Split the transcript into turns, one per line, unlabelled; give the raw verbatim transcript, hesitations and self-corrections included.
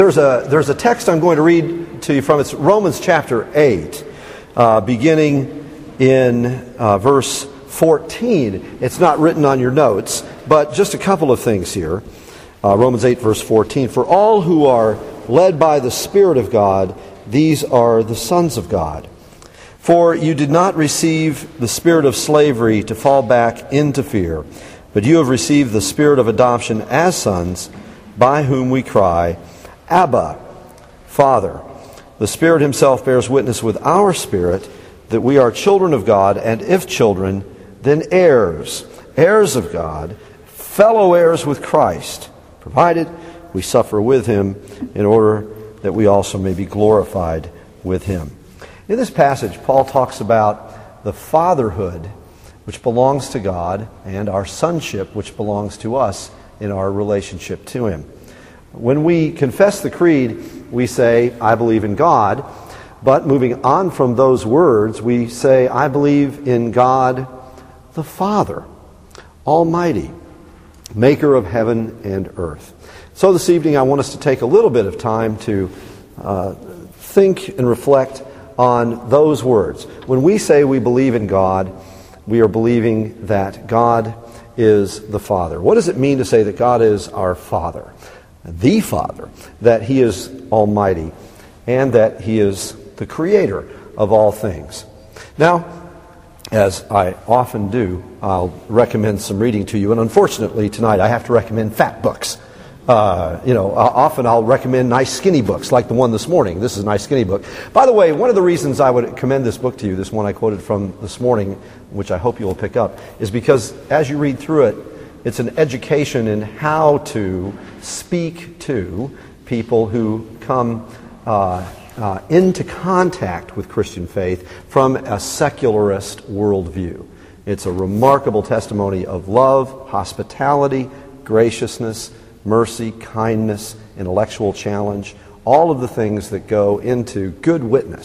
There's a, there's a text I'm going to read to you from. It's Romans chapter eight, uh, beginning in uh, verse fourteen. It's not written on your notes, but just a couple of things here. Uh, Romans eight, verse fourteen. For all who are led by the Spirit of God, these are the sons of God. For you did not receive the spirit of slavery to fall back into fear, but you have received the spirit of adoption as sons, by whom we cry, Abba, Father. The Spirit himself bears witness with our spirit that we are children of God, and if children, then heirs, heirs of God, fellow heirs with Christ, provided we suffer with him in order that we also may be glorified with him. In this passage, Paul talks about the fatherhood which belongs to God and our sonship which belongs to us in our relationship to him. When we confess the creed, we say, I believe in God. But moving on from those words, we say, I believe in God the Father, Almighty, maker of heaven and earth. So this evening I want us to take a little bit of time to uh, think and reflect on those words. When we say we believe in God, we are believing that God is the Father. What does it mean to say that God is our Father? The Father, that he is almighty, and that he is the creator of all things. Now, as I often do, I'll recommend some reading to you, and unfortunately tonight I have to recommend fat books. Uh, you know, often I'll recommend nice skinny books, like the one this morning. This is a nice skinny book. By the way, one of the reasons I would commend this book to you, this one I quoted from this morning, which I hope you will pick up, is because as you read through it, it's an education in how to speak to people who come uh, uh, into contact with Christian faith from a secularist worldview. It's a remarkable testimony of love, hospitality, graciousness, mercy, kindness, intellectual challenge, all of the things that go into good witness